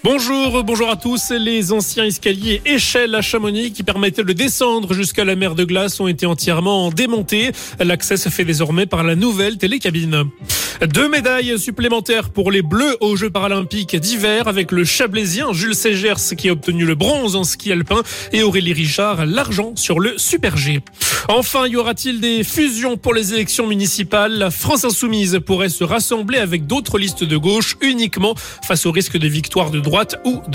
Bonjour à tous. Les anciens escaliers échelles à Chamonix qui permettaient de descendre jusqu'à la mer de glace ont été entièrement démontés. L'accès se fait désormais par la nouvelle télécabine. 2 médailles supplémentaires pour les Bleus aux Jeux paralympiques d'hiver avec le Chablaisien Jules Ségers qui a obtenu le bronze en ski alpin et Aurélie Richard l'argent sur le Super G. Enfin, y aura-t-il des fusions pour les élections municipales? La France Insoumise pourrait se rassembler avec d'autres listes de gauche uniquement face au risque de victoire de droite ou de